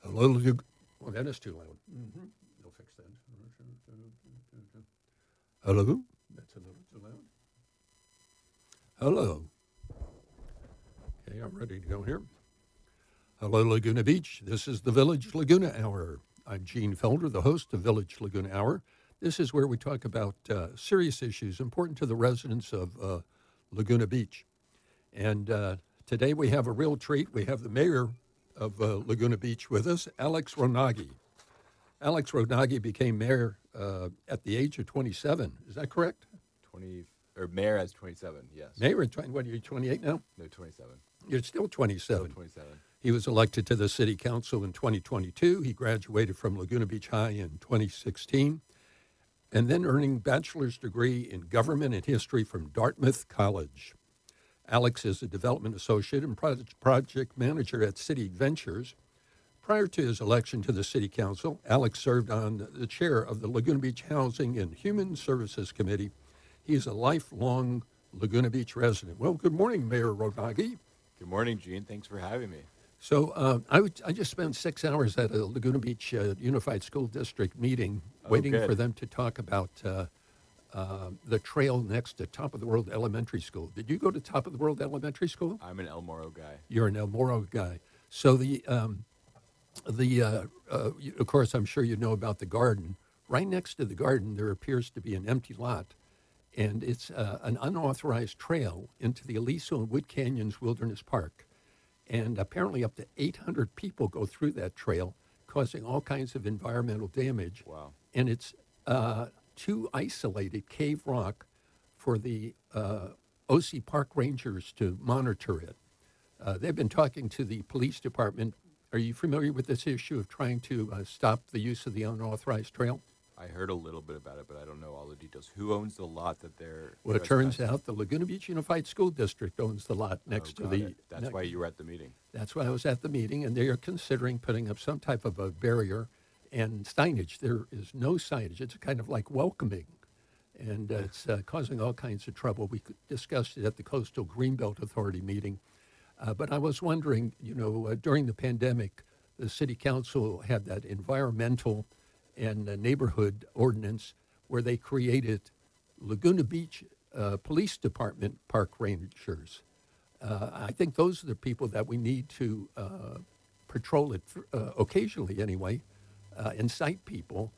Well, that is too loud. Mm-hmm. You'll fix that. Hello? That's a little too loud. Hello. Okay, I'm ready to go here. Hello, Laguna Beach. This is the Village Laguna Hour. I'm Gene Felder, the host of Village Laguna Hour. This is where we talk about serious issues important to the residents of Laguna Beach. And today we have a real treat. We have the mayor of Laguna Beach with us, Alex Ronaghi. Alex Ronaghi became mayor at the age of 27. Is that correct? Mayor as 27, yes. Mayor at 20, what, are you 28 now? No, 27. You're still 27. Still 27. He was elected to the city council in 2022. He graduated from Laguna Beach High in 2016, and then earning bachelor's degree in government and history from Dartmouth College. Alex is a development associate and project manager at City Ventures. Prior to his election to the city council, Alex served on the chair of the Laguna Beach Housing and Human Services Committee. He is a lifelong Laguna Beach resident. Well, good morning, Mayor Ronaghi. Good morning, Gene. Thanks for having me. So I just spent 6 hours at a Laguna Beach Unified School District meeting waiting for them to talk about the trail next to Top of the World Elementary School. Did you go to Top of the World Elementary School? I'm an El Moro guy. You're an El Moro guy. So of course, I'm sure you know about the garden. Right next to the garden, there appears to be an empty lot, and it's an unauthorized trail into the Aliso and Wood Canyons Wilderness Park. And apparently up to 800 people go through that trail, causing all kinds of environmental damage. Wow. And it's too isolated cave rock for the OC Park Rangers to monitor it. They've been talking to the police department. Are you familiar with this issue of trying to stop the use of the unauthorized trail? I heard a little bit about it, but I don't know all the details. Who owns the lot that they're... Well, it turns out the Laguna Beach Unified School District owns the lot next to the... That's why you were at the meeting. That's why I was at the meeting, and they are considering putting up some type of a barrier and signage. There is no signage. It's kind of like welcoming, and it's causing all kinds of trouble. We discussed it at the Coastal Greenbelt Authority meeting. But I was wondering, during the pandemic, the city council had that environmental and neighborhood ordinance where they created Laguna Beach Police Department park rangers. I think those are the people that we need to patrol it occasionally anyway, incite people.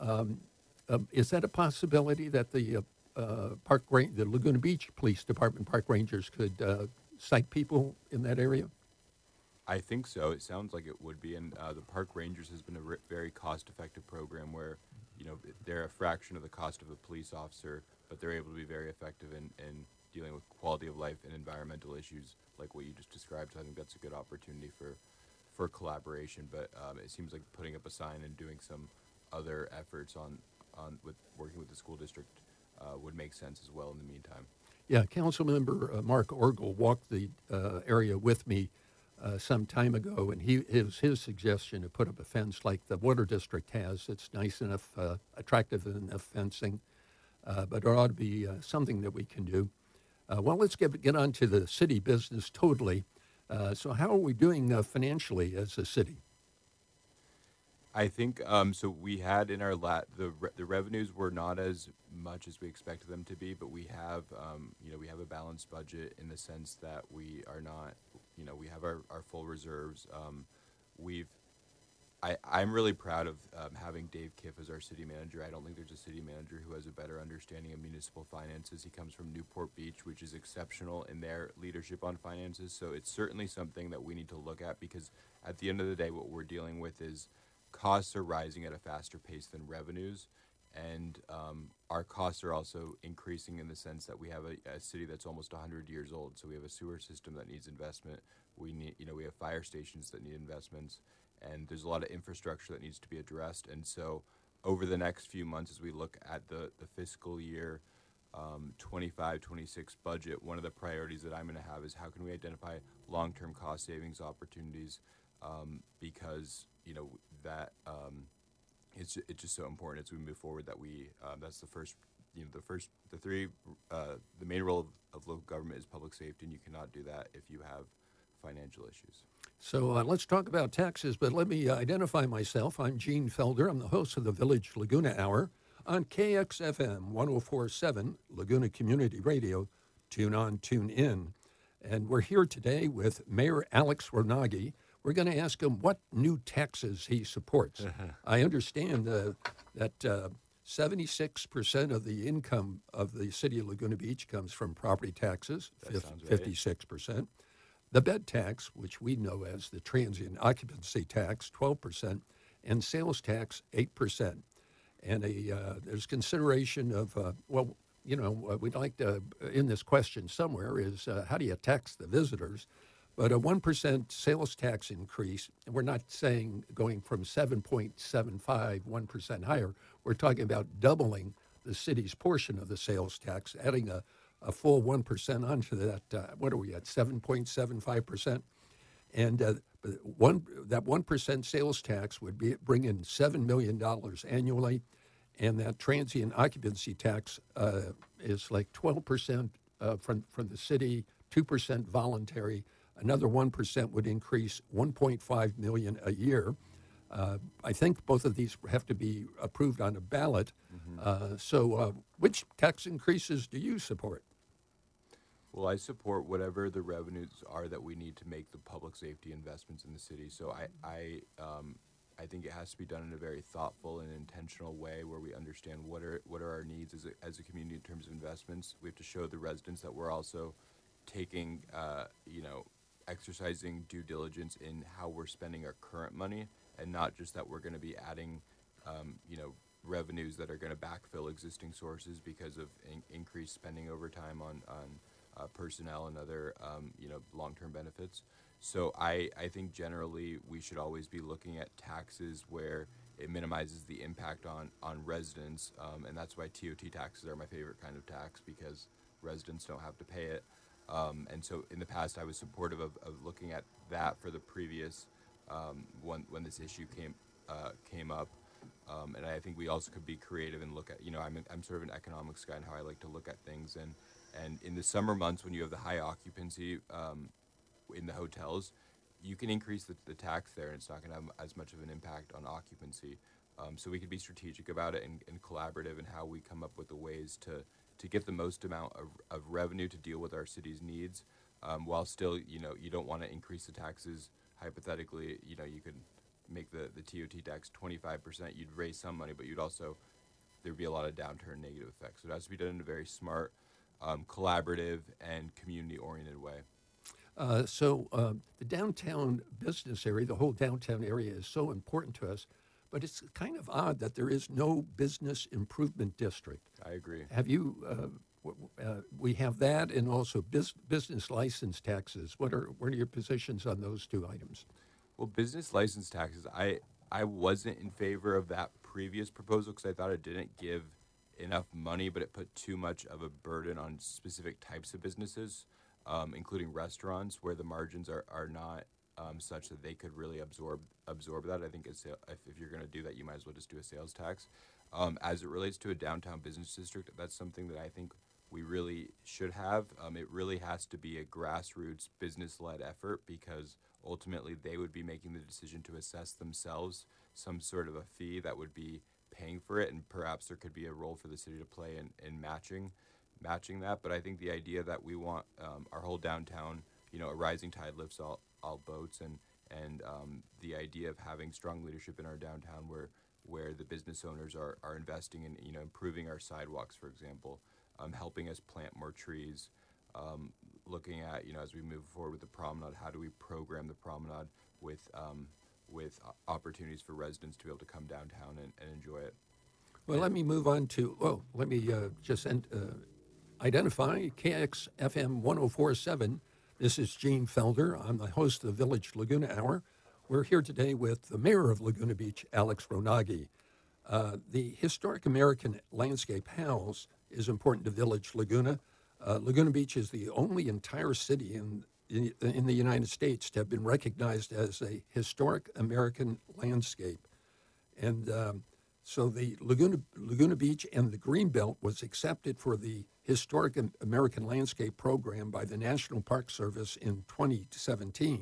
Is that a possibility that the the Laguna Beach Police Department park rangers could cite people in that area? I think so. It sounds like it would be. And the Park Rangers has been a very cost-effective program where, they're a fraction of the cost of a police officer, but they're able to be very effective in dealing with quality of life and environmental issues like what you just described. So I think that's a good opportunity for collaboration. But it seems like putting up a sign and doing some other efforts on with working with the school district would make sense as well in the meantime. Yeah, Councilmember Mark Orgel walked the area with me some time ago, and it was his suggestion to put up a fence like the Water District has. It's nice enough, attractive enough fencing, but it ought to be something that we can do. Well, let's get on to the city business totally. So how are we doing financially as a city? I think so. We had in our the revenues were not as much as we expected them to be, but we have we have a balanced budget in the sense that we are not we have our full reserves. I'm really proud of having Dave Kiff as our city manager. I don't think there's a city manager who has a better understanding of municipal finances. He comes from Newport Beach, which is exceptional in their leadership on finances. So it's certainly something that we need to look at because at the end of the day, what we're dealing with is costs are rising at a faster pace than revenues, and our costs are also increasing in the sense that we have a city that's almost 100 years old. So we have a sewer system that needs investment. We need, we have fire stations that need investments, and there's a lot of infrastructure that needs to be addressed. And so over the next few months, as we look at the fiscal year 25-26 budget, one of the priorities that I'm going to have is how can we identify long-term cost savings opportunities because that it's just so important as we move forward that we that's the first the main role of local government is public safety, and you cannot do that if you have financial issues. So let's talk about taxes, but let me identify myself. I'm Gene Felder. I'm the host of the Village Laguna Hour on KXFM 1047, Laguna Community Radio. Tune on, tune in. And we're here today with Mayor Alex Ronaghi. We're going to ask him what new taxes he supports. I understand that 76% of the income of the city of Laguna Beach comes from property taxes, That sounds right. 56%. The bed tax, which we know as the transient occupancy tax, 12%, and sales tax, 8%. And there's consideration of, we'd like to, in this question somewhere, is how do you tax the visitors? But a 1% sales tax increase, and we're not saying going from 7.75, 1% higher. We're talking about doubling the city's portion of the sales tax, adding a full 1% onto that. What are we at, 7.75%? And that 1% sales tax would bring in $7 million annually, and that transient occupancy tax is like 12% from the city, 2% voluntary. Another 1% would increase $1.5 million a year. I think both of these have to be approved on a ballot. So which tax increases do you support? Well, I support whatever the revenues are that we need to make the public safety investments in the city. So I think it has to be done in a very thoughtful and intentional way where we understand what are our needs as a community in terms of investments. We have to show the residents that we're also taking, exercising due diligence in how we're spending our current money, and not just that we're going to be adding, revenues that are going to backfill existing sources because of increased spending over time on personnel and other, long-term benefits. So I think generally we should always be looking at taxes where it minimizes the impact on residents, and that's why TOT taxes are my favorite kind of tax, because residents don't have to pay it. And so in the past, I was supportive of looking at that for the previous when this issue came up. And I think we also could be creative and look at, I'm sort of an economics guy and how I like to look at things. And in the summer months when you have the high occupancy in the hotels, you can increase the tax there, and it's not going to have as much of an impact on occupancy. So we could be strategic about it and collaborative in how we come up with the ways to get the most amount of revenue to deal with our city's needs, while still, you don't want to increase the taxes. Hypothetically, you could make the TOT tax 25%. You'd raise some money, but there'd be a lot of downturn negative effects. So it has to be done in a very smart, collaborative, and community-oriented way. So the downtown business area, the whole downtown area is so important to us, but it's kind of odd that there is no business improvement district. I agree. Have you, we have that, and also business license taxes. What are your positions on those two items? Well, business license taxes, I wasn't in favor of that previous proposal because I thought it didn't give enough money, but it put too much of a burden on specific types of businesses, including restaurants, where the margins are not such that they could really absorb that. I think if you're going to do that, you might as well just do a sales tax. As it relates to a downtown business district, that's something that I think we really should have. It really has to be a grassroots business-led effort, because ultimately they would be making the decision to assess themselves some sort of a fee that would be paying for it, and perhaps there could be a role for the city to play in matching that. But I think the idea that we want our whole downtown, a rising tide lifts all boats, and the idea of having strong leadership in our downtown where the business owners are investing in improving our sidewalks, for example, helping us plant more trees, looking at as we move forward with the promenade, how do we program the promenade with opportunities for residents to be able to come downtown and enjoy it. Well, let me move on to, let me just identify KXFM 1047. This is Gene Felder. I'm the host of the Village Laguna Hour. We're here today with the mayor of Laguna Beach, Alex Ronaghi. The historic American landscape, HALS, is important to Village Laguna. Laguna Beach is the only entire city in the United States to have been recognized as a historic American landscape. And so the Laguna Beach and the Greenbelt was accepted for the Historic American Landscape Program by the National Park Service in 2017.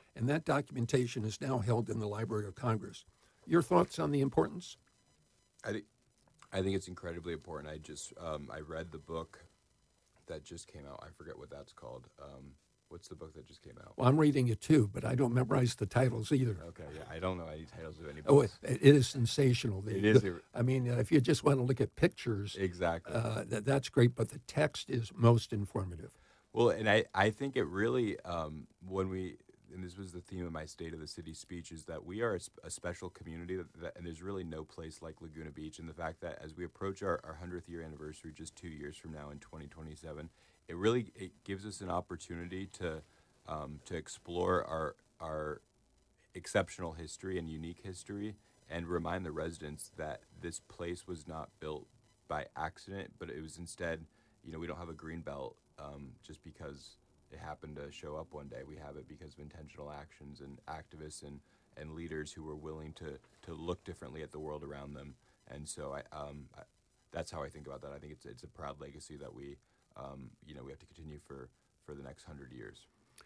and that documentation is now held in the Library of Congress. Your thoughts on the importance? I think I think it's incredibly important. I just I read the book that just came out. I forget what that's called. What's the book that just came out? Well, I'm reading it too, but I don't memorize the titles either. Okay, yeah, I don't know any titles of any Oh, books. it is sensational. It is. I mean, if you just want to look at pictures, Exactly. that's great, but the text is most informative. Well, and I think it really, when we, and this was the theme of my State of the City speech, is that we are a special community, and there's really no place like Laguna Beach. And the fact that as we approach our 100th year anniversary just 2 years from now in 2027, it gives us an opportunity to explore our exceptional history and unique history, and remind the residents that this place was not built by accident, but it was instead, we don't have a green belt just because it happened to show up one day. We have it because of intentional actions and activists and leaders who were willing to look differently at the world around them. And so that's how I think about that. I think it's a proud legacy that we have to continue for the next 100 years.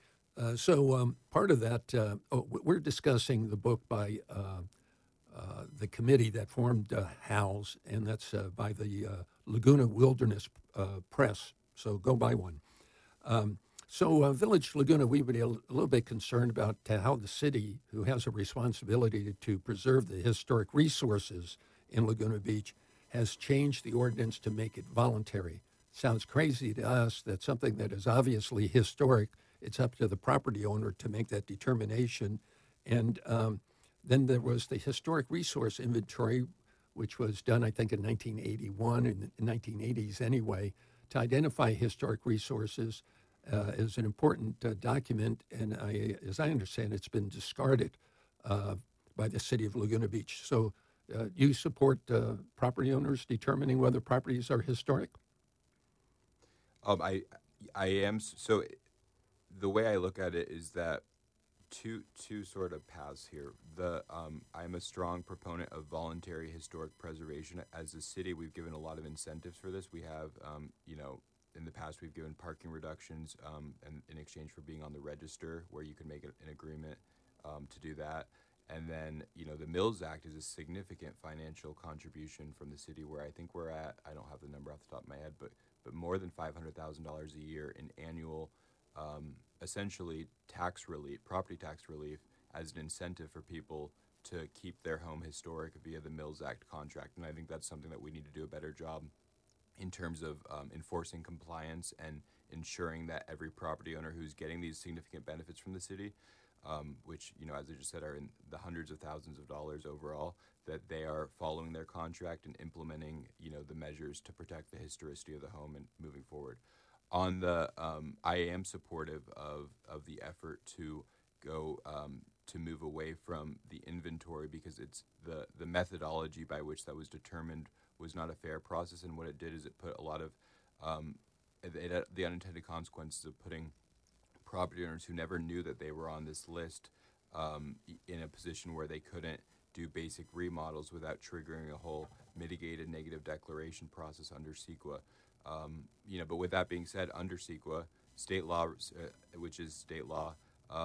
So part of that, we're discussing the book by the committee that formed HOWS, and that's by the Laguna Wilderness Press. So go buy one. So Village Laguna, we would be a little bit concerned about how the city, who has a responsibility to preserve the historic resources in Laguna Beach, has changed the ordinance to make it voluntary. Sounds crazy to us that something that is obviously historic, it's up to the property owner to make that determination. And then there was the historic resource inventory, which was done, I think, in 1981, in the 1980s anyway, to identify historic resources is an important document. And as I understand, it's been discarded by the city of Laguna Beach. So you support property owners determining whether properties are historic? I am. So the way I look at it is that two sort of paths here. I'm a strong proponent of voluntary historic preservation. As a city, we've given a lot of incentives for this. We have, in the past, we've given parking reductions and in exchange for being on the register, where you can make an agreement to do that. And then, the Mills Act is a significant financial contribution from the city, where I think we're at, I don't have the number off the top of my head, but more than $500,000 a year in annual, essentially property tax relief, as an incentive for people to keep their home historic via the Mills Act contract. And I think that's something that we need to do a better job in terms of enforcing compliance and ensuring that every property owner who's getting these significant benefits from the city, which, as I just said, are in the hundreds of thousands of dollars overall, that they are following their contract and implementing, the measures to protect the historicity of the home and moving forward. On the, I am supportive of the effort to go to move away from the inventory, because it's the methodology by which that was determined was not a fair process, and what it did is it put a lot of the unintended consequences of putting property owners who never knew that they were on this list in a position where they couldn't do basic remodels without triggering a whole mitigated negative declaration process under CEQA. But with that being said, under CEQA, state law, which is state law,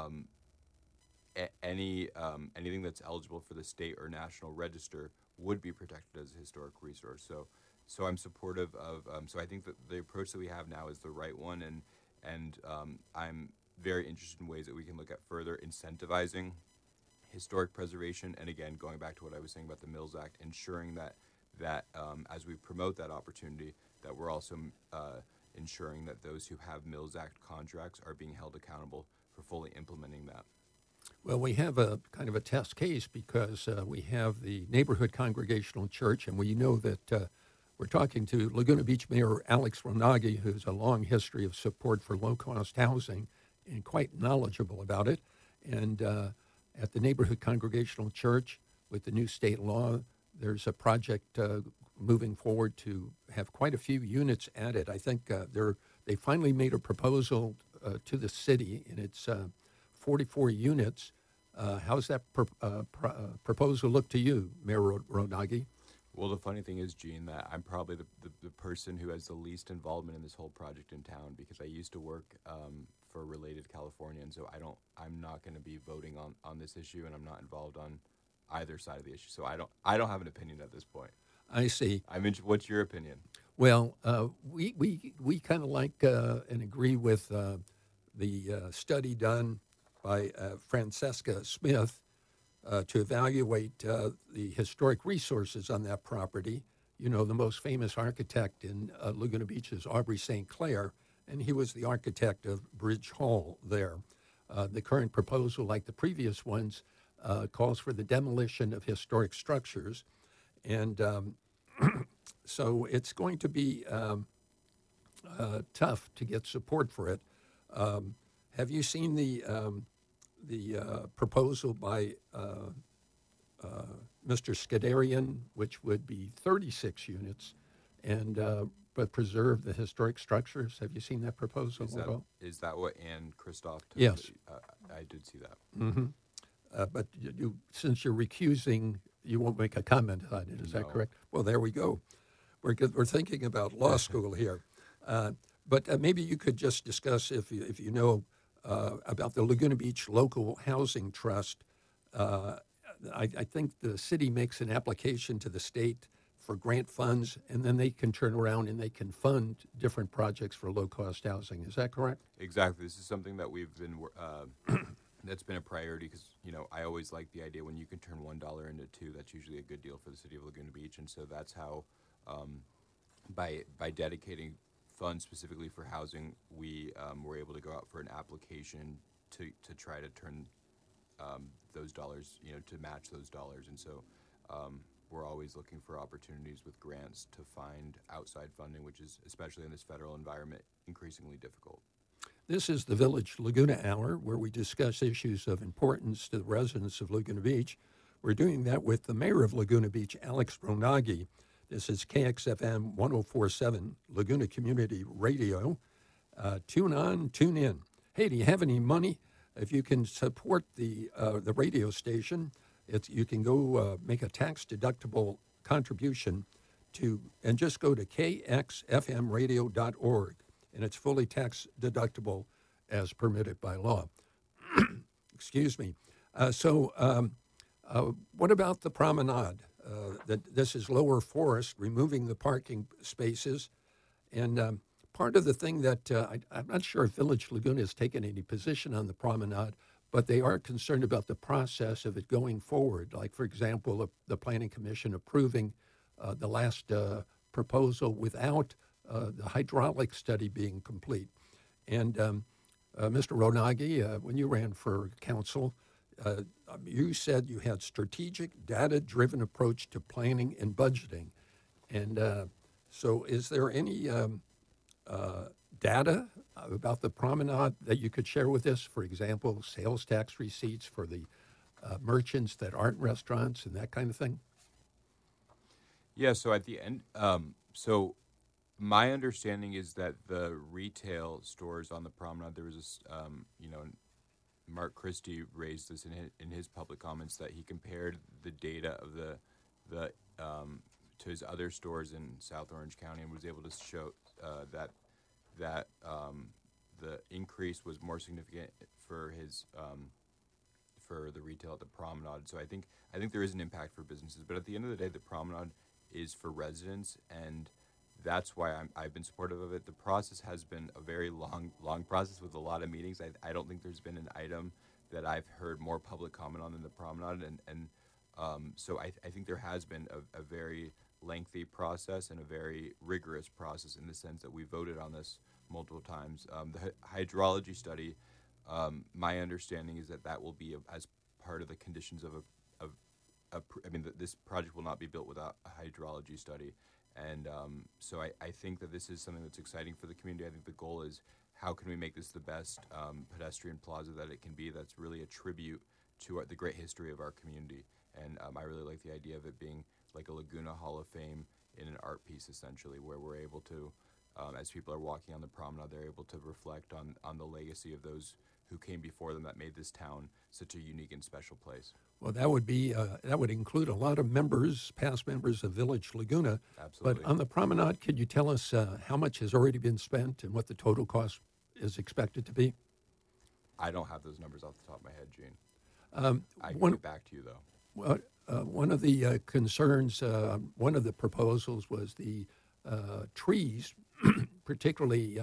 anything that's eligible for the state or national register would be protected as a historic resource. So I'm supportive of. So I think that the approach that we have now is the right one, and I'm very interested in ways that we can look at further incentivizing historic preservation. And again, going back to what I was saying about the Mills Act, ensuring that as we promote that opportunity, that we're also ensuring that those who have Mills Act contracts are being held accountable for fully implementing that. Well, we have a kind of a test case, because we have the Neighborhood Congregational Church, and we know that we're talking to Laguna Beach Mayor Alex Ronaghi, who's a long history of support for low-cost housing and quite knowledgeable about it. And at the Neighborhood Congregational Church, with the new state law, there's a project moving forward to have quite a few units added. I think they finally made a proposal to the city, and it's 44 units. How's that proposal look to you, Mayor Ronaghi? Well, the funny thing is, Gene, that I'm probably the person who has the least involvement in this whole project in town, because I used to work for related California, and so I'm not going to be voting on this issue, and I'm not involved on either side of the issue. So I don't have an opinion at this point. I see. What's your opinion? Well, we kind of like and agree with the study done by Francesca Smith to evaluate the historic resources on that property. You know, the most famous architect in Laguna Beach is Aubrey St. Clair, and he was the architect of Bridge Hall there. The current proposal, like the previous ones, calls for the demolition of historic structures. And so it's going to be tough to get support for it. Have you seen the proposal by Mr. Skadarian, which would be 36 units, and but preserve the historic structures? Have you seen that proposal at all? Is that what Ann Christoph took? Yes. I did see that. Mm-hmm. But since you're recusing, you won't make a comment on it. Is that correct? Well, there we go. We're thinking about law school here. But maybe you could just discuss, if you know, about the Laguna Beach Local Housing Trust. I think the city makes an application to the state for grant funds, and then they can turn around and they can fund different projects for low-cost housing. Is that correct? Exactly. This is something that we've been that's been a priority because, you know, I always like the idea when you can turn $1 into $2, that's usually a good deal for the city of Laguna Beach. And so that's how, by dedicating funds specifically for housing, we were able to go out for an application to try to turn those dollars, you know, to match those dollars. And so we're always looking for opportunities with grants to find outside funding, which is, especially in this federal environment, increasingly difficult. This is the Village Laguna Hour, where we discuss issues of importance to the residents of Laguna Beach. We're doing that with the mayor of Laguna Beach, Alex Ronaghi. This is KXFM 104.7 Laguna Community Radio. Tune on, tune in. Hey, do you have any money? If you can support the radio station, you can go make a tax-deductible contribution and just go to kxfmradio.org, and it's fully tax-deductible as permitted by law. Excuse me. What about the promenade? This is Lower Forest, removing the parking spaces, and part of the thing that I'm not sure if Village Laguna has taken any position on the promenade, but they are concerned about the process of it going forward. Like, for example, the Planning Commission approving the last proposal without the hydraulic study being complete. And Mr. Ronaghi, when you ran for council, you said you had strategic, data-driven approach to planning and budgeting. And so is there any data about the promenade that you could share with us? For example, sales tax receipts for the merchants that aren't restaurants and that kind of thing? Yeah, so at the end, so my understanding is that the retail stores on the promenade, there was this, Mark Christie raised this in his public comments, that he compared the data of the to his other stores in South Orange County and was able to show that the increase was more significant for his for the retail at the promenade. So I think there is an impact for businesses, but at the end of the day, the promenade is for residents, and that's why I've been supportive of it. The process has been a very long process with a lot of meetings. I don't think there's been an item that I've heard more public comment on than the promenade, so I think there has been a very lengthy process and a very rigorous process in the sense that we voted on this multiple times. The hydrology study, my understanding is that will be as part of the conditions of this project will not be built without a hydrology study. And so I think that this is something that's exciting for the community. I think the goal is, how can we make this the best pedestrian plaza that it can be, that's really a tribute to the great history of our community. And I really like the idea of it being like a Laguna Hall of Fame in an art piece, essentially, where we're able to, as people are walking on the promenade, they're able to reflect on the legacy of those who came before them that made this town such a unique and special place. Well, that would include a lot of members, past members of Village Laguna. Absolutely. But on the promenade, could you tell us how much has already been spent and what the total cost is expected to be? I don't have those numbers off the top of my head, Gene. I can one, get back to you, though. well, one of the concerns, one of the proposals was the trees, particularly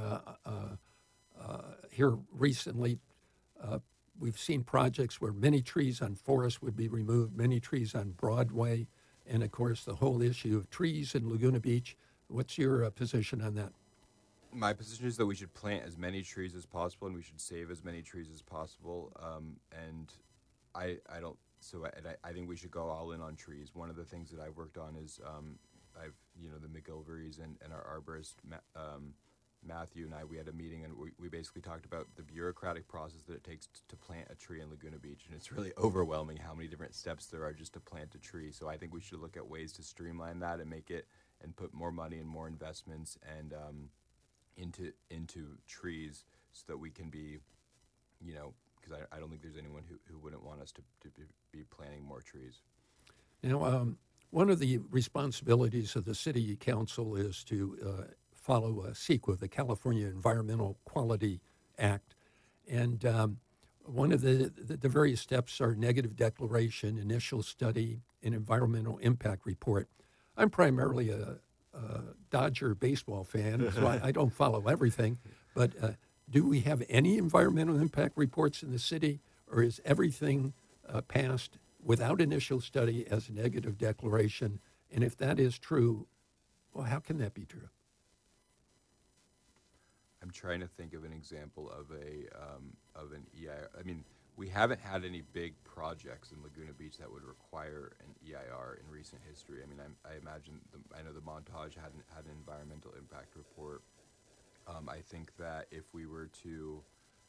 here recently. We've seen projects where many trees on Forest would be removed, many trees on Broadway, and of course the whole issue of trees in Laguna Beach. What's your position on that? My position is that we should plant as many trees as possible, and we should save as many trees as possible. And I don't. I think we should go all in on trees. One of the things that I've worked on is the McGilverys and our arborist Matthew and I, we had a meeting, and we basically talked about the bureaucratic process that it takes to plant a tree in Laguna Beach, and it's really overwhelming how many different steps there are just to plant a tree. So I think we should look at ways to streamline that and make it and put more money and more investments and into trees so that we can be, because I don't think there's anyone who wouldn't want us to be planting more trees. One of the responsibilities of the City Council is to follow CEQA, the California Environmental Quality Act. And one of the various steps are negative declaration, initial study, and environmental impact report. I'm primarily a Dodger baseball fan, so I don't follow everything. But do we have any environmental impact reports in the city, or is everything passed without initial study as a negative declaration? And if that is true, well, how can that be true? I'm trying to think of an example of an EIR. I mean, we haven't had any big projects in Laguna Beach that would require an EIR in recent history. I mean, I imagine I know the Montage had an environmental impact report. I think that if we were to,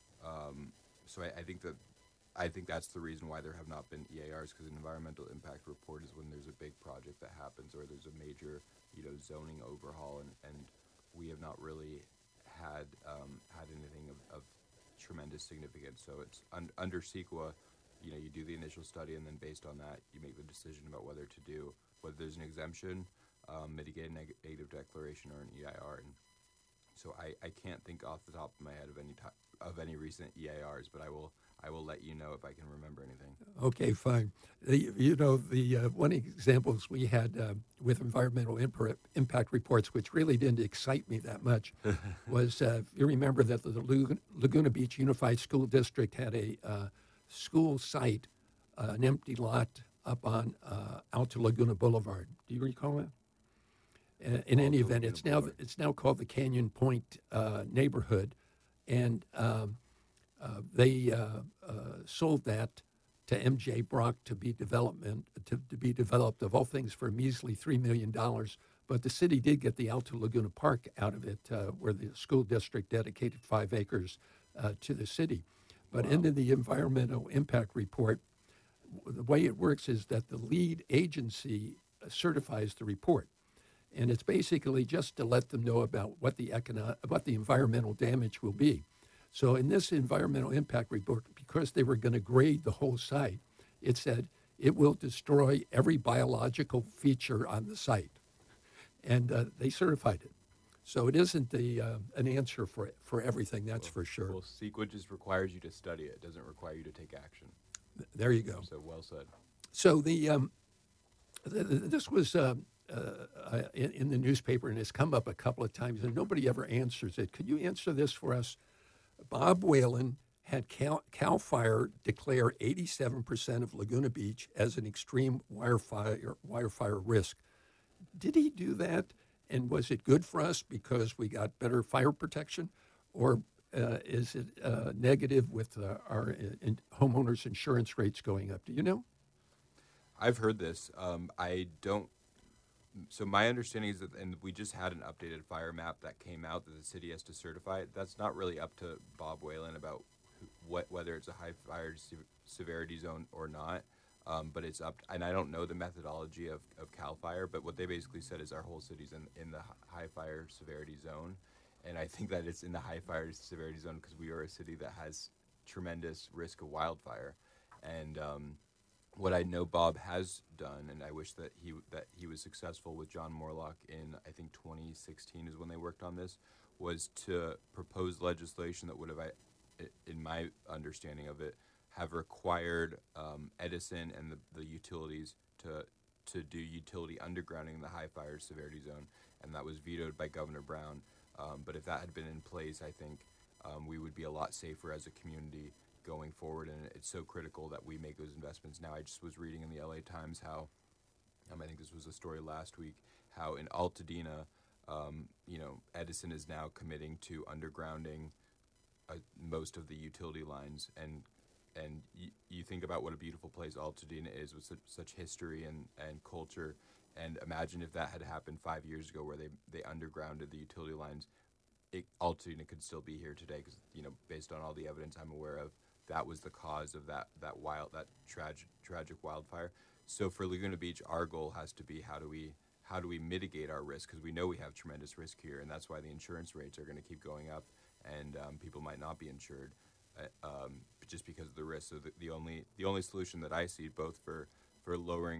I think that's the reason why there have not been EIRs, because an environmental impact report is when there's a big project that happens or there's a major, zoning overhaul, and we have not really had anything of tremendous significance. So it's under CEQA, you do the initial study, and then based on that, you make the decision about whether there's an exemption, mitigated negative declaration, or an EIR. And so I can't think off the top of my head of any recent EIRs, but I will let you know if I can remember anything. Okay, fine. The one examples we had with environmental impact reports, which really didn't excite me that much, was you remember that the Laguna Beach Unified School District had a school site, an empty lot up on Alta Laguna Boulevard. Do you recall that? In any event, it's now called the Canyon Point neighborhood, and they sold that to M.J. Brock to be developed of all things for a measly $3 million. But the city did get the Alta Laguna Park out of it, where the school district dedicated 5 acres to the city. But wow. In the environmental impact report, the way it works is that the lead agency certifies the report. And it's basically just to let them know about what the environmental damage will be. So in this environmental impact report, because they were going to grade the whole site, it said it will destroy every biological feature on the site. And they certified it. So it isn't an answer for everything, that's for sure. Well, CEQA just requires you to study it. It doesn't require you to take action. There you go. So well said. So this was in the newspaper, and it's come up a couple of times, and nobody ever answers it. Could you answer this for us? Bob Whalen had CAL FIRE declare 87% of Laguna Beach as an extreme wildfire risk. Did he do that, and was it good for us because we got better fire protection, or is it negative with our homeowners' insurance rates going up? Do you know? I've heard this. I don't. So my understanding is that, and we just had an updated fire map that came out that the city has to certify. That's not really up to Bob Whalen about whether it's a high fire severity zone or not. But it's up, and I don't know the methodology of CAL FIRE, but what they basically said is our whole city's in the high fire severity zone. And I think that it's in the high fire severity zone because we are a city that has tremendous risk of wildfire. And what I know Bob has done, and I wish that he was successful with John Morlock in, I think 2016 is when they worked on this, was to propose legislation that would have in my understanding of it, have required Edison and the utilities to do utility undergrounding in the high fire severity zone, and that was vetoed by Governor Brown. But if that had been in place, I think we would be a lot safer as a community going forward, and it's so critical that we make those investments now. I just was reading in the LA Times how, I think this was a story last week, how in Altadena, Edison is now committing to undergrounding most of the utility lines, and you think about what a beautiful place Altadena is with such history and culture, and imagine if that had happened 5 years ago, where they undergrounded the utility lines. Altadena could still be here today because, based on all the evidence I'm aware of, that was the cause of that tragic wildfire. So for Laguna Beach, our goal has to be how do we mitigate our risk, because we know we have tremendous risk here, and that's why the insurance rates are going to keep going up, and people might not be insured just because of the risk. So the only solution that I see, both for lowering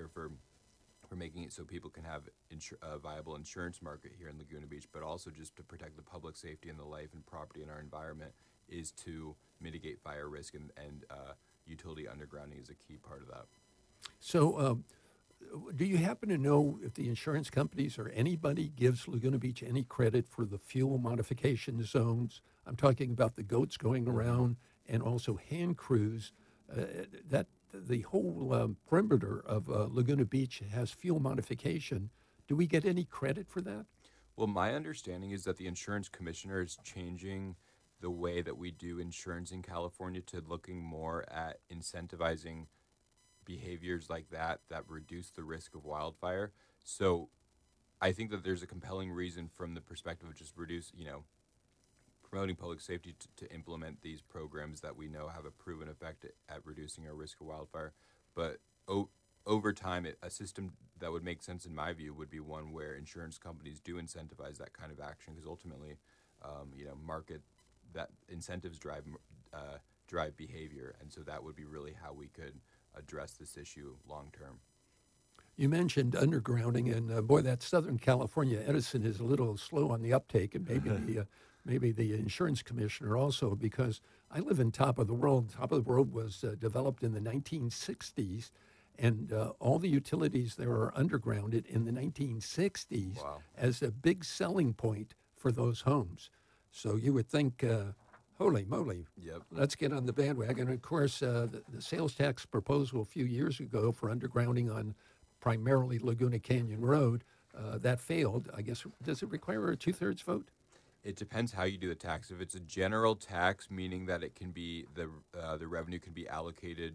for making it so people can have a viable insurance market here in Laguna Beach, but also just to protect the public safety and the life and property in our environment, is to mitigate fire risk, and utility undergrounding is a key part of that. So do you happen to know if the insurance companies or anybody gives Laguna Beach any credit for the fuel modification zones? I'm talking about the goats going around, and also hand crews. That the whole perimeter of Laguna Beach has fuel modification. Do we get any credit for that? Well, my understanding is that the insurance commissioner is changing the way that we do insurance in California to looking more at incentivizing behaviors like that reduce the risk of wildfire. So I think that there's a compelling reason from the perspective of just promoting public safety to implement these programs that we know have a proven effect at reducing our risk of wildfire. But over time, a system that would make sense in my view would be one where insurance companies do incentivize that kind of action, because ultimately, market that incentives drive behavior, and so that would be really how we could address this issue long term. You mentioned undergrounding, and boy, that Southern California Edison is a little slow on the uptake, and maybe the insurance commissioner also, because I live in Top of the World. Top of the World was developed in the 1960s, and all the utilities there are undergrounded in the 1960s. Wow. As a big selling point for those homes. So you would think, holy moly, Yep. Let's get on the bandwagon. And of course, the sales tax proposal a few years ago for undergrounding on primarily Laguna Canyon Road, that failed. I guess, does it require a 2/3 vote? It depends how you do the tax. If it's a general tax, meaning that it can be the revenue can be allocated,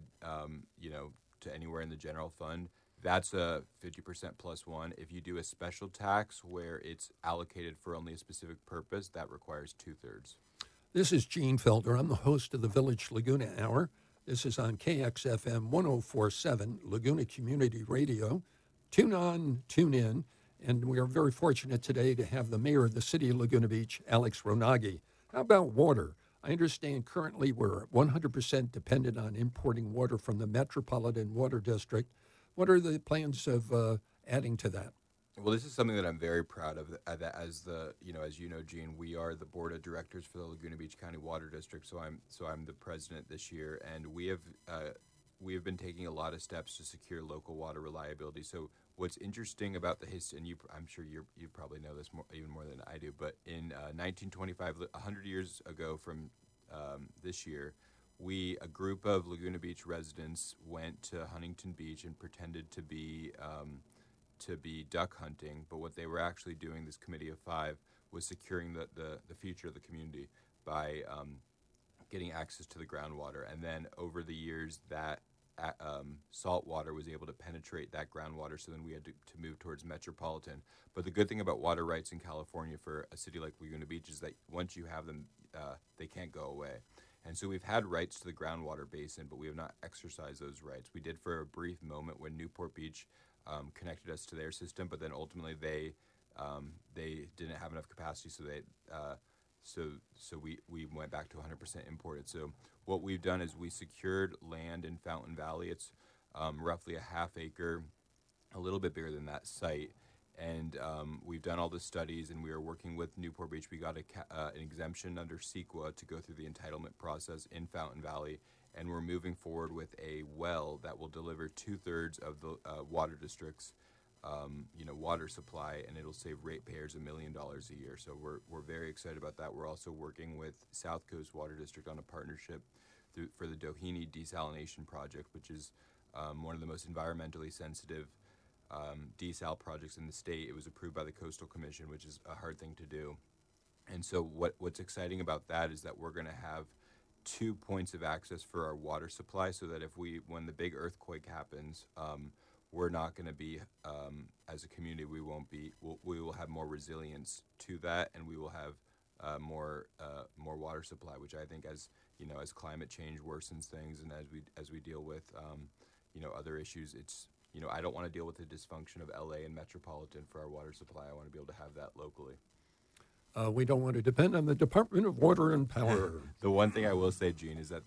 to anywhere in the general fund, that's a 50% plus one. If you do a special tax where it's allocated for only a specific purpose, that requires 2/3. This is Gene Felder. I'm the host of the Village Laguna Hour. This is on KXFM 104.7 Laguna Community Radio. Tune on, tune in. And we are very fortunate today to have the mayor of the city of Laguna Beach, Alex Ronaghi. How about water? I understand currently we're 100% dependent on importing water from the Metropolitan Water District. What are the plans of adding to that? Well, this is something that I'm very proud of. That as Gene, we are the board of directors for the Laguna Beach County Water District. So I'm the president this year, and we have been taking a lot of steps to secure local water reliability. So what's interesting about the history, and I'm sure you probably know this even more than I do, but in 1925, 100 years ago from this year, a group of Laguna Beach residents went to Huntington Beach and pretended to be duck hunting, but what they were actually doing, this committee of 5, was securing the future of the community by getting access to the groundwater. And then over the years, that salt water was able to penetrate that groundwater, so then we had to move towards metropolitan. But the good thing about water rights in California for a city like Laguna Beach is that once you have them, they can't go away. And so we've had rights to the groundwater basin, but we have not exercised those rights. We did for a brief moment when Newport Beach connected us to their system, but then ultimately they didn't have enough capacity, so we went back to 100% imported. So what we've done is we secured land in Fountain Valley. It's roughly a half acre, a little bit bigger than that site, And we've done all the studies, and we are working with Newport Beach. We got an exemption under CEQA to go through the entitlement process in Fountain Valley, and we're moving forward with a well that will deliver 2/3 of the water district's water supply, and it'll save ratepayers $1 million a year. So we're very excited about that. We're also working with South Coast Water District on a partnership for the Doheny Desalination Project, which is one of the most environmentally sensitive desal projects in the state. It was approved by the Coastal Commission, which is a hard thing to do. And so what's exciting about that is that we're going to have 2 points of access for our water supply, so that when the big earthquake happens, we're not going to be, as a community, we will have more resilience to that, and we will have more water supply, which I think as climate change worsens things, and as we deal with other issues, it's I don't want to deal with the dysfunction of LA and metropolitan for our water supply. I want to be able to have that locally. We don't want to depend on the Department of Water and Power. The one thing I will say, Gene, is that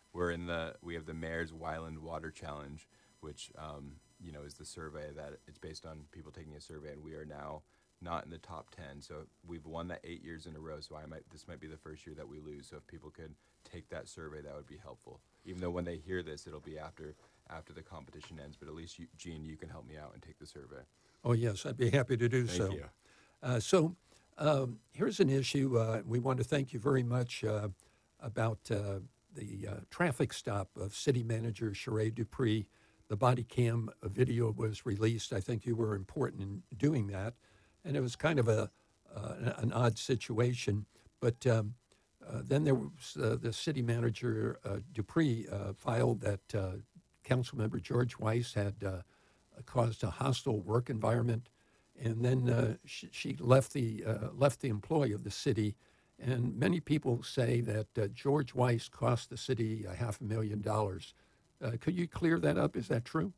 we have the Mayor's Wyland Water Challenge, which is the survey that it's based on people taking a survey, and we are now not in the top 10. So we've won that 8 years in a row. So this might be the first year that we lose. So if people could take that survey, that would be helpful. Even though when they hear this, it'll be after the competition ends. But at least, Gene, you can help me out and take the survey. Oh, yes, I'd be happy to do so. Thank you. Here's an issue. We want to thank you very much about the traffic stop of City Manager Sheree Dupree. The body cam video was released. I think you were important in doing that. And it was kind of an odd situation. But then there was the City Manager Dupree filed that Councilmember George Weiss had caused a hostile work environment. And then she left the employ of the city. And many people say that George Weiss cost the city $500,000. Could you clear that up? Is that true?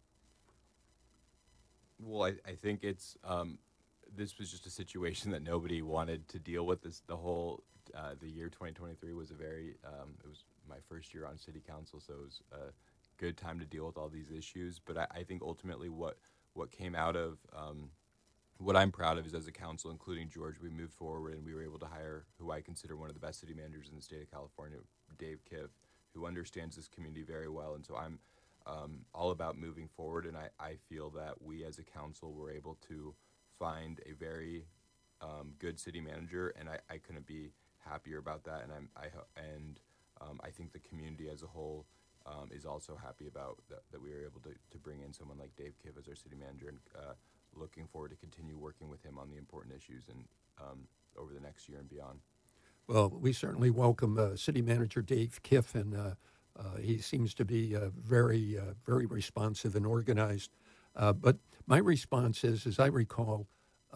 Well, I think it's this was just a situation that nobody wanted to deal with. The year 2023 was it was my first year on city council, so it was a good time to deal with all these issues. But I think ultimately what came out of what I'm proud of is, as a council, including George, we moved forward and we were able to hire who I consider one of the best city managers in the state of California, Dave Kiff, who understands this community very well. And so I'm all about moving forward, and I feel that we as a council were able to find a very good city manager, and I couldn't be happier about that. And I think the community as a whole is also happy about that we were able to bring in someone like Dave Kiff as our city manager, and looking forward to continue working with him on the important issues and over the next year and beyond. Well, we certainly welcome City Manager Dave Kiff, and he seems to be very responsive and organized. But my response is, as I recall,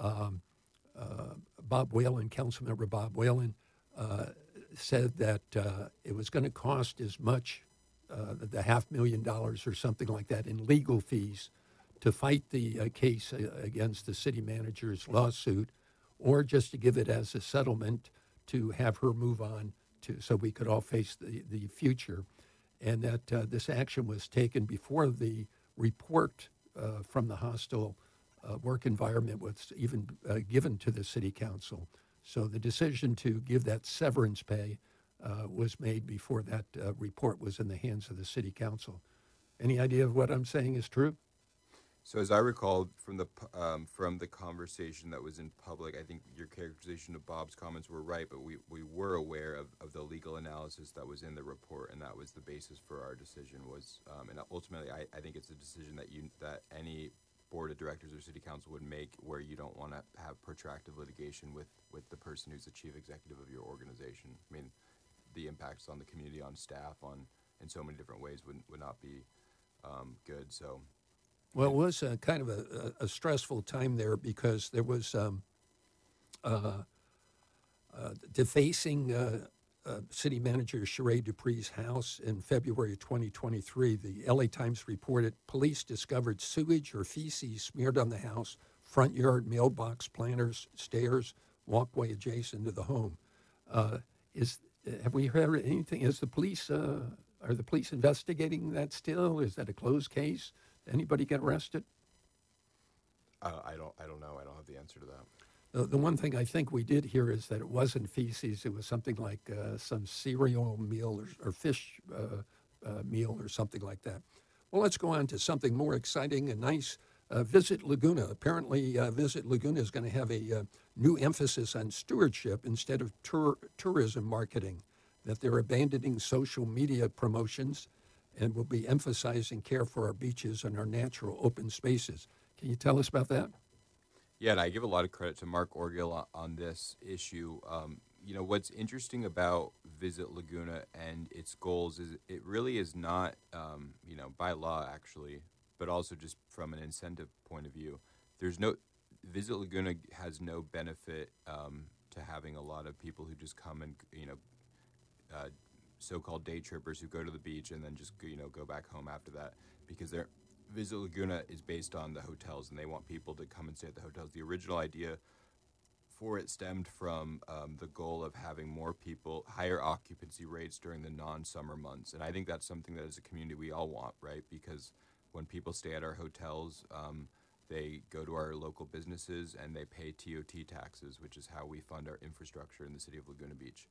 Bob Whalen, Councilmember Bob Whalen, said that it was going to cost as much, the $500,000 or something like that, in legal fees to fight the case against the city manager's lawsuit, or just to give it as a settlement to have her move on so we could all face the future. And that this action was taken before the report from the hostile work environment was even given to the city council. So the decision to give that severance pay was made before that report was in the hands of the city council. Any idea of what I'm saying is true? So as I recall from the conversation that was in public, I think your characterization of Bob's comments were right, but we were aware of the legal analysis that was in the report, and that was the basis for our decision. And ultimately, I think it's a decision that any board of directors or city council would make, where you don't want to have protracted litigation with the person who's the chief executive of your organization. I mean, the impacts on the community, on staff, in so many different ways would not be good. So. Well, it was kind of a stressful time there, because there was defacing City Manager Sheree Dupree's house in February of 2023. The LA Times reported police discovered sewage or feces smeared on the house, front yard, mailbox, planters, stairs, walkway adjacent to the home. Have we heard anything? Are the police investigating that still? Is that a closed case? Anybody get arrested? I don't know. I don't have the answer to that. The one thing I think we did hear is that it wasn't feces. It was something like some cereal meal or fish meal or something like that. Well, let's go on to something more exciting and nice. Visit Laguna. Apparently, Visit Laguna is going to have a new emphasis on stewardship instead of tourism marketing, that they're abandoning social media promotions and will be emphasizing care for our beaches and our natural open spaces. Can you tell us about that? Yeah, and I give a lot of credit to Mark Orgill on this issue. What's interesting about Visit Laguna and its goals is it really is not, by law actually, but also just from an incentive point of view. Visit Laguna has no benefit to having a lot of people who just come and, so-called day trippers who go to the beach and then just, go back home after that, because Visit Laguna is based on the hotels, and they want people to come and stay at the hotels. The original idea for it stemmed from the goal of having more people, higher occupancy rates during the non-summer months. And I think that's something that as a community we all want, right? Because when people stay at our hotels, they go to our local businesses and they pay TOT taxes, which is how we fund our infrastructure in the city of Laguna Beach.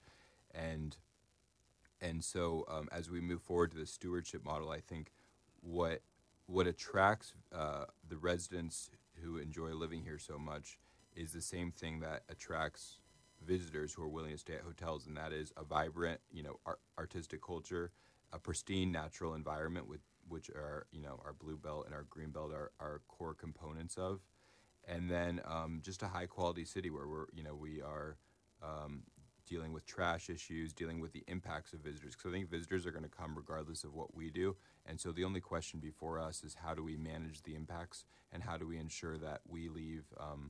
And so as we move forward to the stewardship model, I think what attracts the residents who enjoy living here so much is the same thing that attracts visitors who are willing to stay at hotels, and that is a vibrant, artistic culture, a pristine natural environment, which are, our blue belt and our green belt are core components of, and then just a high quality city where we are dealing with trash issues, dealing with the impacts of visitors. Because I think visitors are going to come regardless of what we do. And so the only question before us is how do we manage the impacts and how do we ensure that we leave,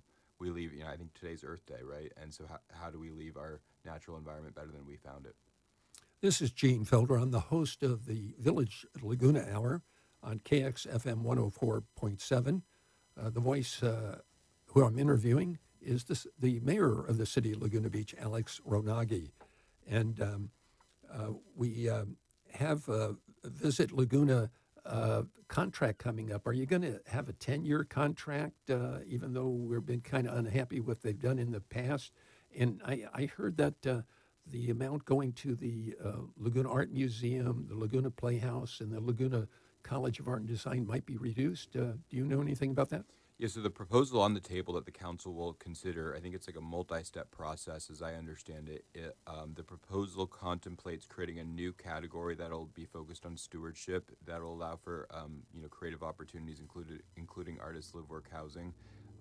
I think today's Earth Day, right? And so how do we leave our natural environment better than we found it? This is Gene Felder. I'm the host of the Village Laguna Hour on KXFM 104.7. The voice who I'm interviewing is the mayor of the city of Laguna Beach, Alex Ronagi. And we have a Visit Laguna contract coming up. Are you going to have a 10-year contract, even though we've been kind of unhappy with what they've done in the past? And I heard that the amount going to the Laguna Art Museum, the Laguna Playhouse, and the Laguna College of Art and Design might be reduced. Do you know anything about that? Yeah, so the proposal on the table that the council will consider, I think it's like a multi-step process as I understand it. The proposal contemplates creating a new category that'll be focused on stewardship, that'll allow for creative opportunities, including artist live work housing.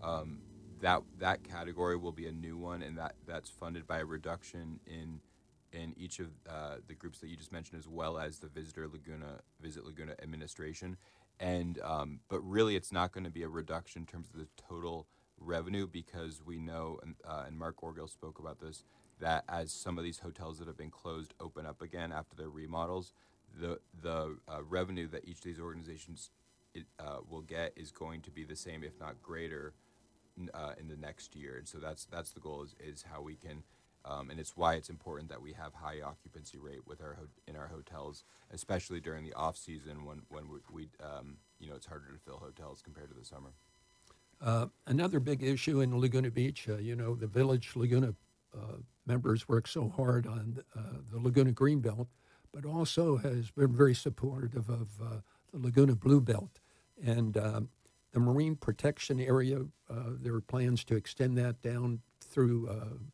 That category will be a new one, and that's funded by a reduction in each of the groups that you just mentioned, as well as the Visit Laguna administration. And but really, it's not going to be a reduction in terms of the total revenue, because we know, and Mark Orgill spoke about this, that as some of these hotels that have been closed open up again after their remodels, the revenue that each of these organizations will get is going to be the same, if not greater, in the next year. And so that's the goal, is how we can. And it's why it's important that we have high occupancy rate with in our hotels, especially during the off season when we it's harder to fill hotels compared to the summer. Another big issue in Laguna Beach, the Village Laguna members work so hard on the Laguna Green Belt, but also has been very supportive of the Laguna Blue Belt. And the Marine Protection Area, there are plans to extend that down through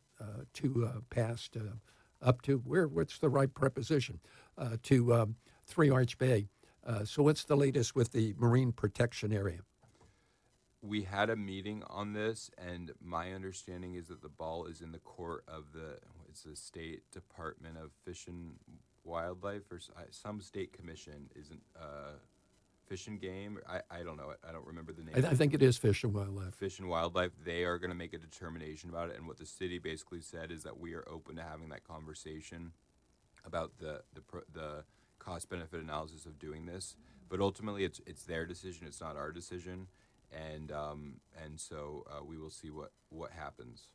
past up to what's the right preposition, to Three Arch Bay. So what's the latest with the Marine Protection Area? We had a meeting on this, and my understanding is that the ball is in the court of the State Department of Fish and Wildlife, or some state commission. Isn't Fish and Game? I don't know. I don't remember the name. I think it is Fish and Wildlife. Fish and Wildlife. They are going to make a determination about it, and what the city basically said is that we are open to having that conversation about the cost-benefit analysis of doing this. But ultimately, it's their decision. It's not our decision, and so we will see what happens.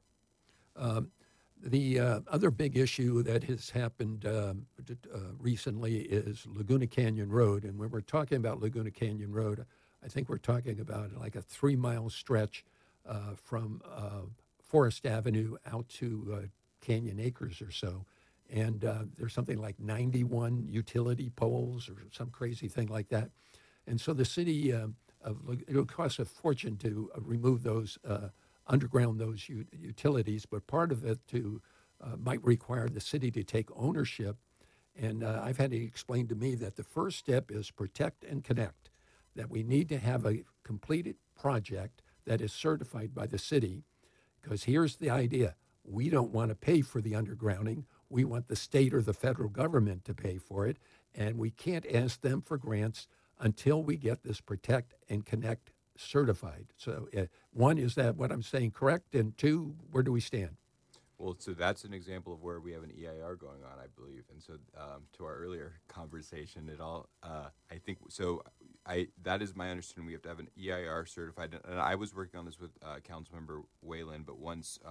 The other big issue that has happened recently is Laguna Canyon Road. And when we're talking about Laguna Canyon Road, I think we're talking about like a 3-mile stretch from Forest Avenue out to Canyon Acres or so. And there's something like 91 utility poles or some crazy thing like that. And so the city, it'll cost a fortune to remove those, underground those utilities, but part of it might require the city to take ownership. And I've had it explained to me that the first step is protect and connect, that we need to have a completed project that is certified by the city, because here's the idea. We don't want to pay for the undergrounding. We want the state or the federal government to pay for it, and we can't ask them for grants until we get this protect and connect certified. So one, is that what I'm saying correct? And two, where do we stand? Well, so that's an example of where we have an EIR going on, I believe. And so, to our earlier conversation, I think, so that is my understanding. We have to have an EIR certified. And I was working on this with Councilmember Whalen, but once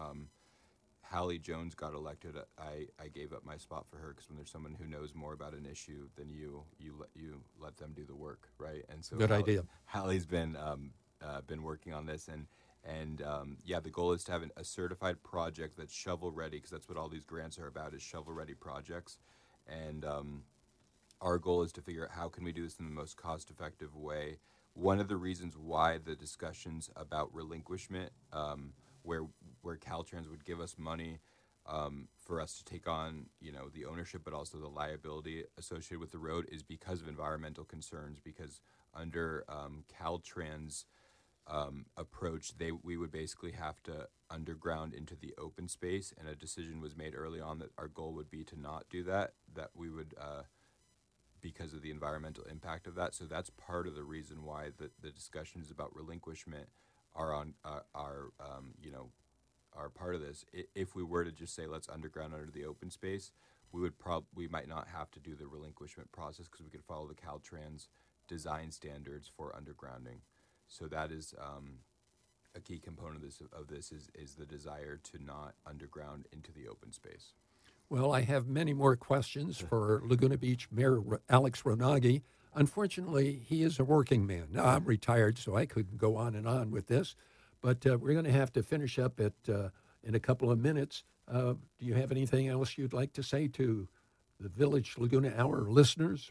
Hallie Jones got elected, I gave up my spot for her, because when there's someone who knows more about an issue than you let them do the work, right? And so Good idea. Hallie's been working on this, and the goal is to have a certified project that's shovel ready, because that's what all these grants are about, is shovel ready projects. And our goal is to figure out how can we do this in the most cost effective way. One of the reasons why the discussions about relinquishment, where Caltrans would give us money for us to take on, the ownership, but also the liability associated with the road, is because of environmental concerns. Because under Caltrans' approach, we would basically have to underground into the open space, and a decision was made early on that our goal would be to not do that. That we would, because of the environmental impact of that. So that's part of the reason why the discussions about relinquishment are part of this. If we were to just say let's underground under the open space, we might not have to do the relinquishment process, because we could follow the Caltrans design standards for undergrounding. So that is a key component of this is the desire to not underground into the open space. Well, I have many more questions for Laguna Beach Mayor Alex Ronaghi. Unfortunately, he is a working man. Now, I'm retired, so I couldn't go on and on with this. But we're going to have to finish up in a couple of minutes. Do you have anything else you'd like to say to the Village Laguna Hour listeners?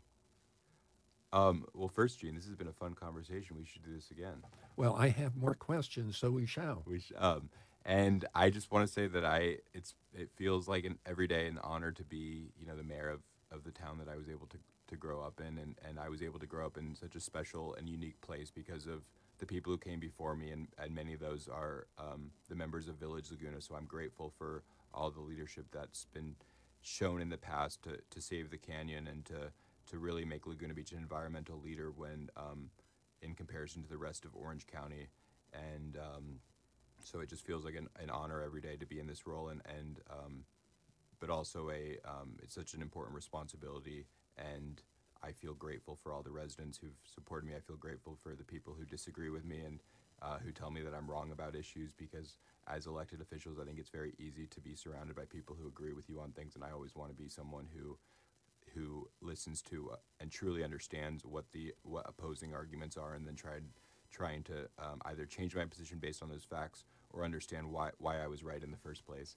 Well, first, Gene, this has been a fun conversation. We should do this again. Well, I have more questions, so we shall. And I just want to say that it feels like every day an honor to be, the mayor of the town that I was able to grow up in, and I was able to grow up in such a special and unique place because of the people who came before me, and many of those are the members of Village Laguna. So I'm grateful for all the leadership that's been shown in the past to save the canyon and to really make Laguna Beach an environmental leader when in comparison to the rest of Orange County. And so it just feels like an honor every day to be in this role, and but also it's such an important responsibility, and I feel grateful for all the residents who've supported me. I feel grateful for the people who disagree with me and who tell me that I'm wrong about issues, because as elected officials, I think it's very easy to be surrounded by people who agree with you on things, and I always want to be someone who listens to and truly understands what opposing arguments are, and then trying to either change my position based on those facts or understand why I was right in the first place.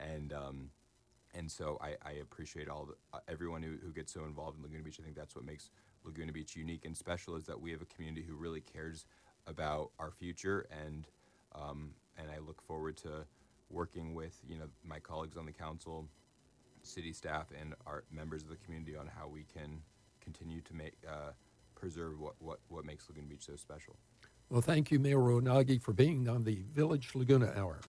And so I appreciate everyone who gets so involved in Laguna Beach. I think that's what makes Laguna Beach unique and special, is that we have a community who really cares about our future, and I look forward to working with my colleagues on the council, city staff, and our members of the community on how we can continue to preserve what makes Laguna Beach so special. Well, thank you, Mayor Ronaghi, for being on the Village Laguna Hour.